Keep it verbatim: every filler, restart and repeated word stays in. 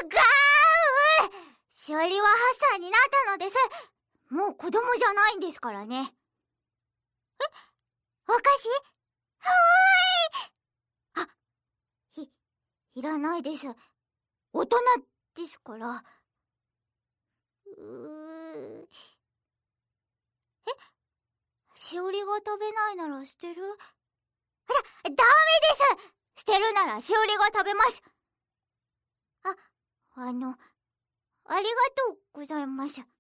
う。しおりははっさいになったのです。もう子供じゃないんですからね。え、お菓子？はーい。あ、い、いらないです。大人ですから。うー。え、しおりが食べないなら捨てる？あら、ダメです。捨てるならしおりが食べます。あ、あの、ありがとうございます。